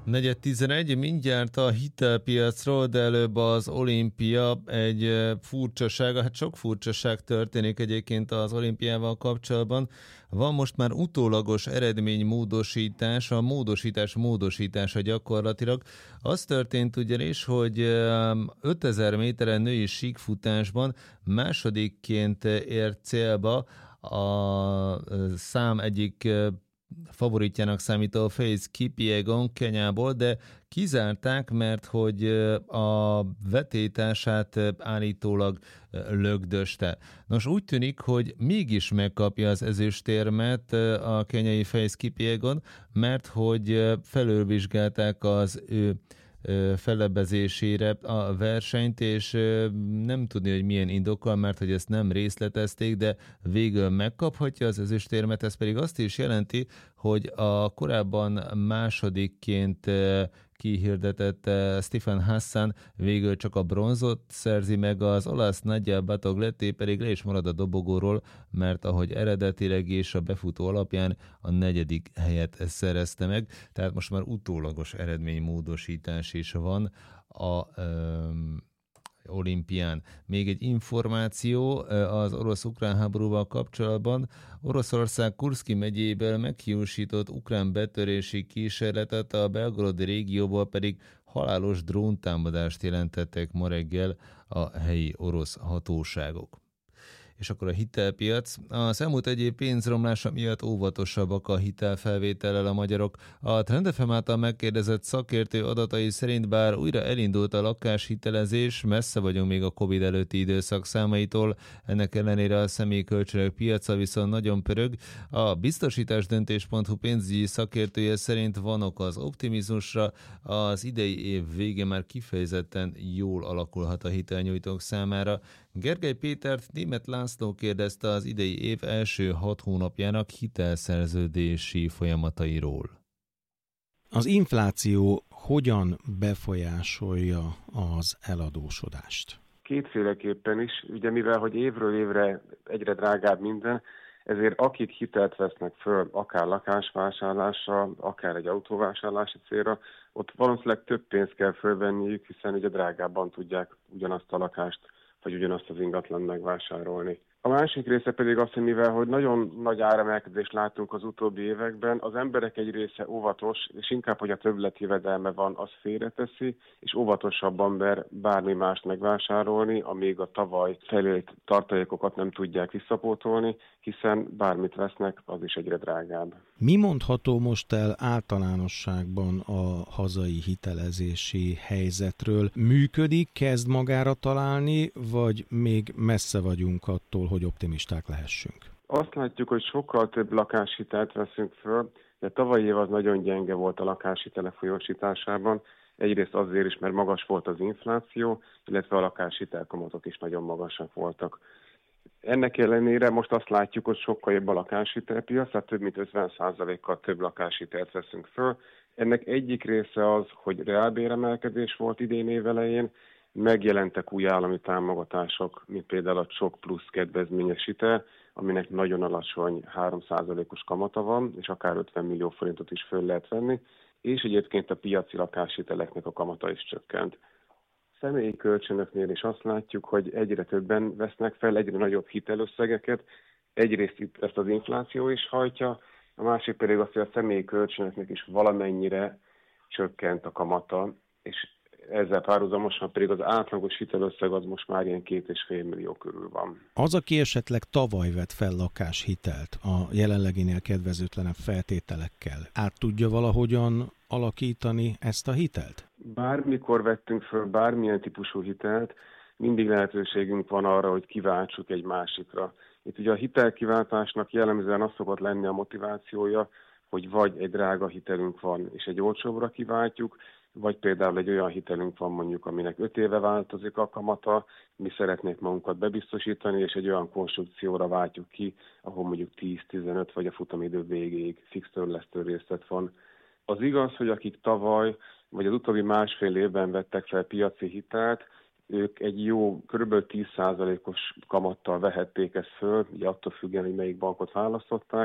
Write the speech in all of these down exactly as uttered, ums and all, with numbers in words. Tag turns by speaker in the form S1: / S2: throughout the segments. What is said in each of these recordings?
S1: negyven tizenegy, mindjárt a hitelpiacról, de előbb az olimpia egy furcsasága, hát sok furcsaság történik egyébként az olimpiával kapcsolatban. Van most már utólagos eredménymódosítás, a módosítás módosítása gyakorlatilag. Az történt ugyanis, hogy ötezer méteren női síkfutásban másodikként ért célba a szám egyik favoritjának számító Faith Kipyegon Kenyából, de kizárták, mert hogy a vetétását állítólag lögdöste. Nos, úgy tűnik, hogy mégis megkapja az ezüstérmet a kenyai Faith Kipyegon, mert hogy felülvizsgálták az ő fellebezésére a versenyt, és nem tudni, hogy milyen indokkal, mert hogy ezt nem részletezték, de végül megkaphatja az ezüstérmet, ez pedig azt is jelenti, hogy a korábban másodikként kihirdetett Stephen Hassan végül csak a bronzot szerzi meg, az olasz Nadia Battagletti pedig le is marad a dobogóról, mert ahogy eredetileg és a befutó alapján a negyedik helyet szerezte meg, tehát most már utólagos eredménymódosítás is van a um, olimpián. Még egy információ az orosz-ukrán háborúval kapcsolatban. Oroszország Kurszki megyéből meghiúsított ukrán betörési kísérletet, a Belgorod régióból pedig halálos dróntámadást jelentettek ma reggel a helyi orosz hatóságok. És akkor a hitelpiac. Az elmúlt egy év pénzromlása miatt óvatosabbak a hitelfelvétellel a magyarok. A Trend ef em által megkérdezett szakértő adatai szerint bár újra elindult a lakáshitelezés, messze vagyunk még a Covid előtti időszak számaitól, ennek ellenére a személyi kölcsönök piaca viszont nagyon pörög. A biztosításdöntés pont hu pénzügyi szakértője szerint van ok az optimizmusra, az idei év vége már kifejezetten jól alakulhat a hitelnyújtók számára. Gergely Pétert Németh László kérdezte az idei év első hat hónapjának hitelszerződési folyamatairól.
S2: Az infláció hogyan befolyásolja az eladósodást?
S3: Kétféleképpen is, ugye mivel hogy évről évre egyre drágább minden, ezért akik hitelt vesznek föl, akár lakásvásárlásra, akár egy autóvásárlási célra, ott valószínűleg több pénzt kell fölvenniük, hiszen ugye drágábban tudják ugyanazt a lakást vagy ugyanazt az ingatlan megvásárolni. A másik része pedig az, hogy mivel hogy nagyon nagy áremelkedést látunk az utóbbi években, az emberek egy része óvatos, és inkább, hogy a többletjövedelme van, az félreteszi, és óvatosabban mer bármi mást megvásárolni, amíg a tavaly felét tartalékokat nem tudják visszapótolni, hiszen bármit vesznek, az is egyre drágább.
S2: Mi mondható most el általánosságban a hazai hitelezési helyzetről? Működik, kezd magára találni, vagy még messze vagyunk attól, hogy optimisták lehessünk?
S3: Azt látjuk, hogy sokkal több lakáshitelt veszünk föl, de tavalyi év az nagyon gyenge volt a lakáshitelek folyósításában. Egyrészt azért is, mert magas volt az infláció, illetve a lakáshitelkamatok is nagyon magasak voltak. Ennek ellenére most azt látjuk, hogy sokkal jobb a lakáshitelpiac, tehát több mint ötven százalékkal több lakáshitelt veszünk föl. Ennek egyik része az, hogy reálbéremelkedés volt idén év elején, megjelentek új állami támogatások, mint például a Csok Plusz kedvezményes hitel, aminek nagyon alacsony három százalékos kamata van, és akár ötven millió forintot is föl lehet venni, és egyébként a piaci lakáshiteleknek a kamata is csökkent. Személyi kölcsönöknél is azt látjuk, hogy egyre többen vesznek fel, egyre nagyobb hitelösszegeket. Egyrészt itt ezt az infláció is hajtja, a másik pedig az, hogy a személyi kölcsönöknek is valamennyire csökkent a kamata, és ezzel párhuzamosan pedig az átlagos hitelösszeg az most már ilyen két és fél millió körül van.
S2: Az, aki esetleg tavaly vett fel lakáshitelt a jelenleginél kedvezőtlenebb feltételekkel, át tudja valahogyan alakítani ezt a hitelt?
S3: Bármikor vettünk föl bármilyen típusú hitelt, mindig lehetőségünk van arra, hogy kiváltsuk egy másikra. Itt ugye a hitelkiváltásnak jellemzően az szokott lenni a motivációja, hogy vagy egy drága hitelünk van, és egy olcsóbbra kiváltjuk, vagy például egy olyan hitelünk van mondjuk, aminek öt éve változik a kamata, mi szeretnék magunkat bebiztosítani, és egy olyan konstrukcióra váltjuk ki, ahol mondjuk tíz-tizenöt vagy a futamidő végéig fix törlesztő részlet van. Az igaz, hogy akik tavaly vagy az utóbbi másfél évben vettek fel piaci hitelt, ők egy jó, kb. tíz százalékos kamattal vehették ezt föl, ugye attól függően, hogy melyik bankot választották.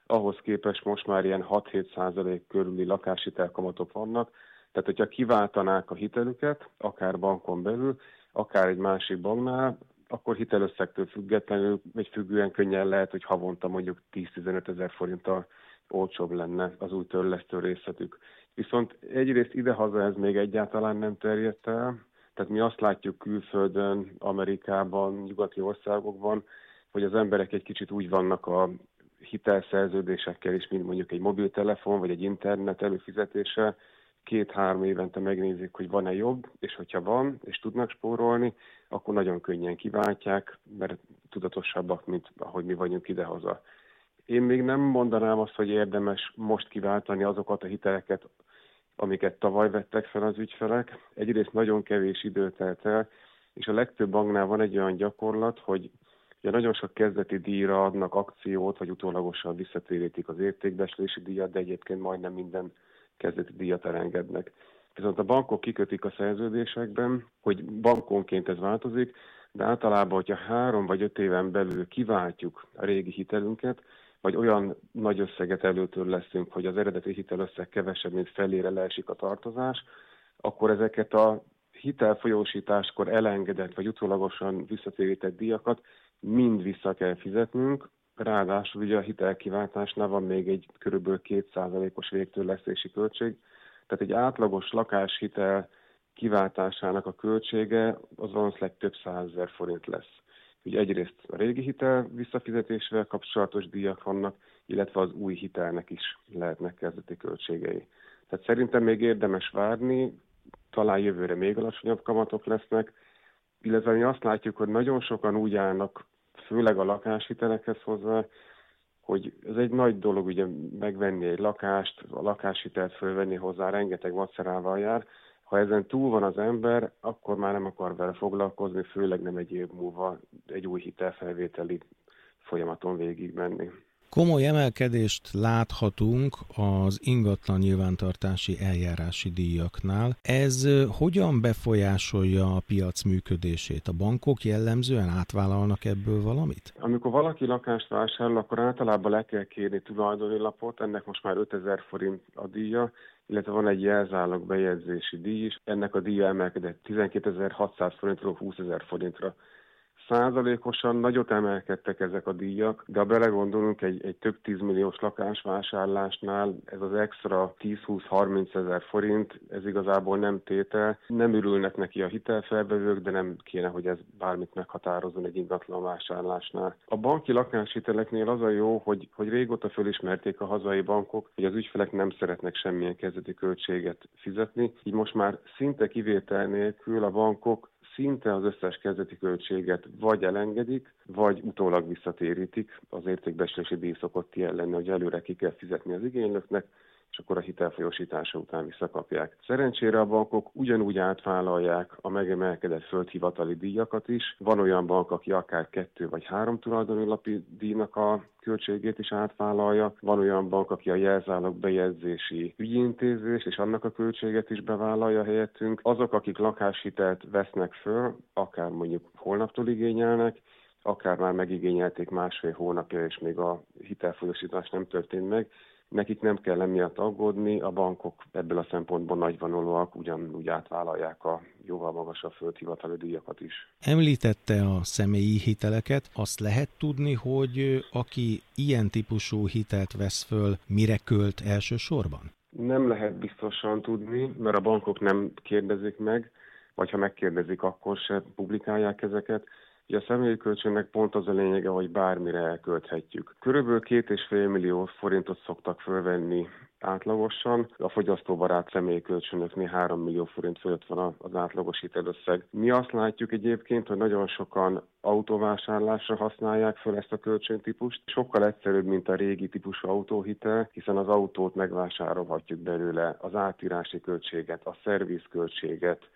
S3: ahhoz képest most már ilyen hat-hét százalék körüli lakáshitelkamatok vannak, tehát hogyha kiváltanák a hitelüket, akár bankon belül, akár egy másik banknál, akkor hitelösszegtől függetlenül, vagy függően könnyen lehet, hogy havonta mondjuk tíz-tizenöt ezer forinttal olcsóbb lenne az új törlesztő részletük. Viszont egyrészt idehaza ez még egyáltalán nem terjedt el, tehát mi azt látjuk külföldön, Amerikában, nyugati országokban, hogy az emberek egy kicsit úgy vannak a hitelszerződésekkel is, mint mondjuk egy mobiltelefon, vagy egy internet előfizetése, két-három évente megnézik, hogy van-e jobb, és hogyha van, és tudnak spórolni, akkor nagyon könnyen kiváltják, mert tudatosabbak, mint ahogy mi vagyunk idehaza. Én még nem mondanám azt, hogy érdemes most kiváltani azokat a hiteleket, amiket tavaly vettek fel az ügyfelek. Egyrészt nagyon kevés idő telt el, és a legtöbb banknál van egy olyan gyakorlat, hogy ugye nagyon sok kezdeti díjra adnak akciót, vagy utólagosan visszatérítik az értékbecslési díjat, de egyébként majdnem minden kezdeti díjat elengednek. Viszont a bankok kikötik a szerződésekben, hogy bankonként ez változik, de általában, hogyha három vagy öt éven belül kiváltjuk a régi hitelünket, vagy olyan nagy összeget előtől leszünk, hogy az eredeti hitelösszeg kevesebb, mint felére leesik a tartozás, akkor ezeket a hitelfolyósításkor elengedett, vagy utólagosan visszatérített díjakat mind vissza kell fizetnünk. Ráadásul ugye a hitelkiváltásnál van még egy körülbelül két százalékos végtörlesztési költség, tehát egy átlagos lakáshitel kiváltásának a költsége az valószínűleg több százezer forint lesz. Ugye egyrészt a régi hitel visszafizetésével kapcsolatos díjak vannak, illetve az új hitelnek is lehetnek kezdeti költségei. Tehát szerintem még érdemes várni, talán jövőre még alacsonyabb kamatok lesznek, illetve mi azt látjuk, hogy nagyon sokan úgy állnak, főleg a lakáshitelekhez hozzá, hogy ez egy nagy dolog ugye megvenni egy lakást, a lakáshitelt fölvenni hozzá, rengeteg macerával jár. Ha ezen túl van az ember, akkor már nem akar vele foglalkozni, főleg nem egy év múlva egy új hitelfelvételi folyamaton végig menni.
S2: Komoly emelkedést láthatunk az ingatlan nyilvántartási eljárási díjaknál. Ez hogyan befolyásolja a piac működését? A bankok jellemzően átvállalnak ebből valamit?
S3: Amikor valaki lakást vásárol, akkor általában le kell kérni tulajdoni lapot, ennek most már ötezer forint a díja, illetve van egy jelzálog bejegyzési díj is, ennek a díja emelkedett tizenkétezer-hatszáz forintról húszezer forintra. Százalékosan nagyot emelkedtek ezek a díjak, de ha belegondolunk egy, egy több tízmilliós lakásvásárlásnál, ez az extra tíz-húsz-harminc ezer forint, ez igazából nem tétel. Nem örülnek neki a hitelfelvevők, de nem kéne, hogy ez bármit meghatározzon egy ingatlan vásárlásnál. A banki lakáshiteleknél az a jó, hogy, hogy régóta fölismerték a hazai bankok, hogy az ügyfelek nem szeretnek semmilyen kezdeti költséget fizetni, így most már szinte kivétel nélkül a bankok szinte az összes kezdeti költséget vagy elengedik, vagy utólag visszatérítik. Az értékbecslési díj szokott ilyen lenni, hogy előre ki kell fizetni az igénylőknek, és akkor a hitelfolyósítása után visszakapják. Szerencsére a bankok ugyanúgy átvállalják a megemelkedett földhivatali díjakat is. Van olyan bank, aki akár kettő vagy három tulajdoni lapi díjnak a költségét is átvállalja. Van olyan bank, aki a jelzálog bejegyzési ügyintézés és annak a költséget is bevállalja helyettünk. Azok, akik lakáshitelt vesznek föl, akár mondjuk holnaptól igényelnek, akár már megigényelték másfél hónapja, és még a hitelfolyósítás nem történt meg, nekik nem kell emiatt aggódni, a bankok ebből a szempontból nagyvonalúak, ugyanúgy átvállalják a jóval magasabb földhivatali díjakat is.
S2: Említette a személyi hiteleket, azt lehet tudni, hogy aki ilyen típusú hitelt vesz föl, mire költ elsősorban?
S3: Nem lehet biztosan tudni, mert a bankok nem kérdezik meg, vagy ha megkérdezik, akkor se publikálják ezeket. Ugye a személyi kölcsönnek pont az a lényege, hogy bármire elkölthetjük. Körülbelül két és fél millió forintot szoktak fölvenni átlagosan. A fogyasztóbarát személyi kölcsönöknél három millió forint fölött van az átlagos hitelösszeg. Mi azt látjuk egyébként, hogy nagyon sokan autóvásárlásra használják föl ezt a kölcsöntípust. Sokkal egyszerűbb, mint a régi típusú autóhitel, hiszen az autót megvásárolhatjuk belőle, az átírási költséget, a szervizköltséget,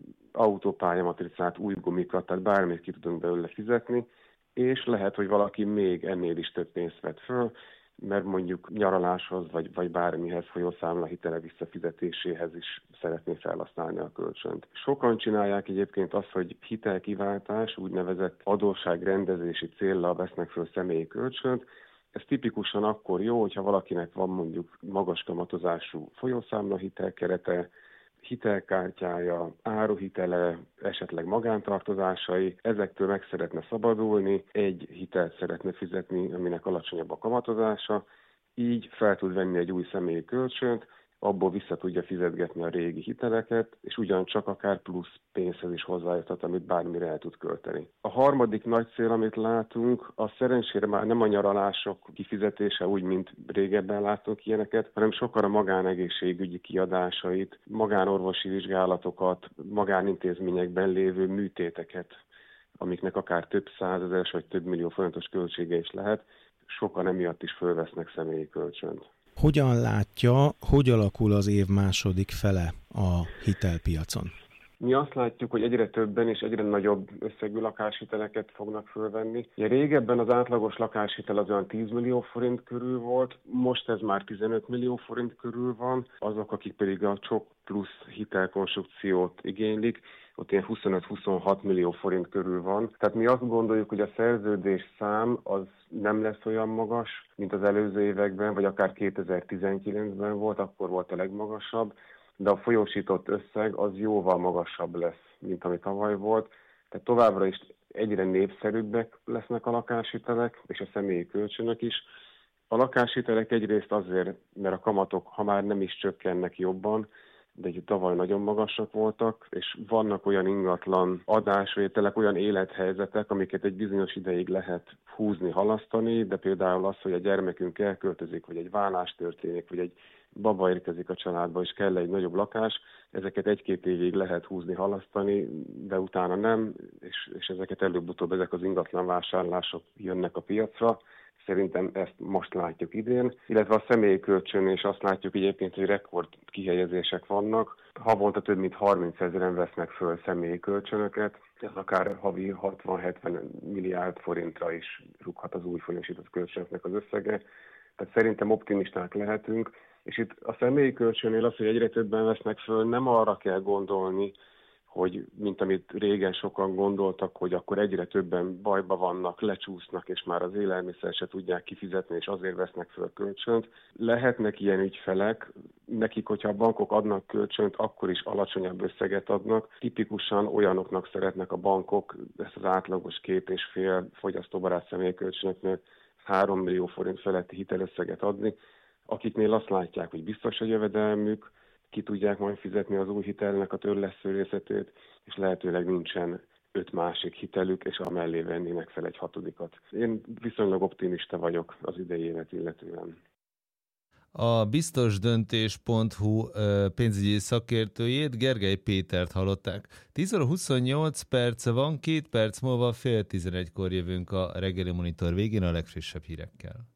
S3: autópályamatricát, új gumikat, tehát bármit ki tudunk belőle fizetni, és lehet, hogy valaki még ennél is több pénzt vett föl, mert mondjuk nyaraláshoz, vagy, vagy bármihez folyószámla hitele visszafizetéséhez is szeretné felhasználni a kölcsönt. Sokan csinálják egyébként azt, hogy hitelkiváltás, úgynevezett adósságrendezési céllal vesznek föl személyi kölcsönt, Ez tipikusan akkor jó, hogyha valakinek van mondjuk magas kamatozású folyószámla hitelkerete, hitelkártyája, áruhitele, esetleg magántartozásai, ezektől meg szeretne szabadulni, egy hitelt szeretne fizetni, aminek alacsonyabb a kamatozása, így fel tud venni egy új személyi kölcsönt, abból vissza tudja fizetgetni a régi hiteleket, és ugyancsak akár plusz pénzhez is hozzájutat, amit bármire el tud költeni. A harmadik nagy cél, amit látunk, a szerencsére már nem a nyaralások kifizetése, úgy, mint régebben láttunk ilyeneket, hanem sokkal a magánegészségügyi kiadásait, magánorvosi vizsgálatokat, magánintézményekben lévő műtéteket, amiknek akár több százezeres vagy több millió forintos költsége is lehet, sokan emiatt is fölvesznek személyi kölcsönt.
S2: Hogyan látja, hogy alakul az év második fele a hitelpiacon?
S3: Mi azt látjuk, hogy egyre többen és egyre nagyobb összegű lakáshiteleket fognak fölvenni. Ugye régebben az átlagos lakáshitel az olyan tíz millió forint körül volt, most ez már tizenöt millió forint körül van. Azok, akik pedig a csok plusz hitelkonstrukciót igénylik, ott ilyen huszonöt-huszonhat millió forint körül van. Tehát mi azt gondoljuk, hogy a szerződés szám az nem lesz olyan magas, mint az előző években, vagy akár kétezer-tizenkilencben volt, akkor volt a legmagasabb, de a folyósított összeg az jóval magasabb lesz, mint ami tavaly volt. Tehát továbbra is egyre népszerűbbek lesznek a lakáshitelek, és a személyi kölcsönök is. A lakáshitelek egyrészt azért, mert a kamatok, ha már nem is csökkennek jobban, de egy tavaly nagyon magasak voltak, és vannak olyan ingatlan adásvételek, olyan élethelyzetek, amiket egy bizonyos ideig lehet húzni, halasztani, de például az, hogy a gyermekünk elköltözik, vagy egy vállás történik, vagy egy baba érkezik a családba, és kell egy nagyobb lakás, ezeket egy-két évig lehet húzni, halasztani, de utána nem, és, és ezeket előbb-utóbb ezek az ingatlan vásárlások jönnek a piacra. Szerintem ezt most látjuk idén, illetve a személyi kölcsön, és azt látjuk egyébként, hogy rekord kihelyezések vannak. Havonta több mint harmincezren vesznek föl személyi kölcsönöket, ez akár havi hatvan-hetven milliárd forintra is rúghat az új folyósított kölcsönöknek az összege. Tehát szerintem optimisták lehetünk, és itt a személyi kölcsönnél az, hogy egyre többen vesznek föl, nem arra kell gondolni, hogy mint amit régen sokan gondoltak, hogy akkor egyre többen bajba vannak, lecsúsznak, és már az élelmiszer se tudják kifizetni, és azért vesznek föl kölcsönt. Lehetnek ilyen ügyfelek, nekik, hogyha a bankok adnak kölcsönt, akkor is alacsonyabb összeget adnak. Tipikusan olyanoknak szeretnek a bankok ezt az átlagos két és fél fogyasztóbarát személyi kölcsönöknek három millió forint feletti hitelösszeget adni, akiknél azt látják, hogy biztos a jövedelmük, ki tudják majd fizetni az új hitelnek a törlesztő részletét, és lehetőleg nincsen öt másik hitelük, és amellé vennének fel egy hatodikat. Én viszonylag optimista vagyok az idei évet illetően.
S1: A biztosdöntés pont hu pénzügyi szakértőjét, Gergely Pétert hallották. tíz óra huszonnyolc perc van, két perc múlva fél tizenegykor jövünk a reggeli monitor végén a legfrissebb hírekkel.